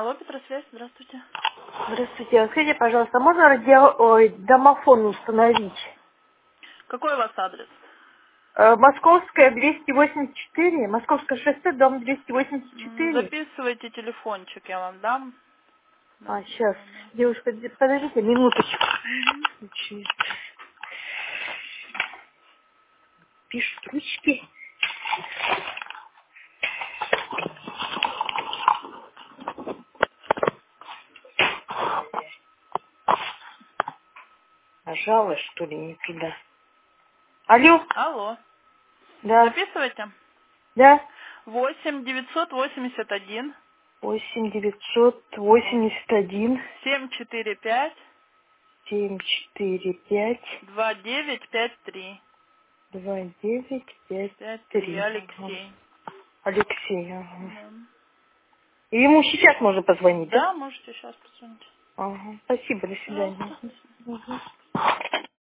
Алло, Петросвязь, здравствуйте. Здравствуйте. А скажите, пожалуйста, можно домофон установить? Какой у вас адрес? Московская, 284, Московское шоссе, дом 284. Записывайте телефончик, я вам дам. Дайте Сейчас, номер. девушка, подождите минуточку. Мгм. Значит, пишут ручки. Нажала, что ли, не туда. Алло? Алло. Да. Записывайте. Да. 8 981 8 981 745 745 2953. 53. 2953. Ага. Алексей. Алексей, ага. Да. И ему сейчас можно позвонить, да? Да, можете сейчас позвонить. Ага. Спасибо, до свидания. Пожалуйста. Мгм.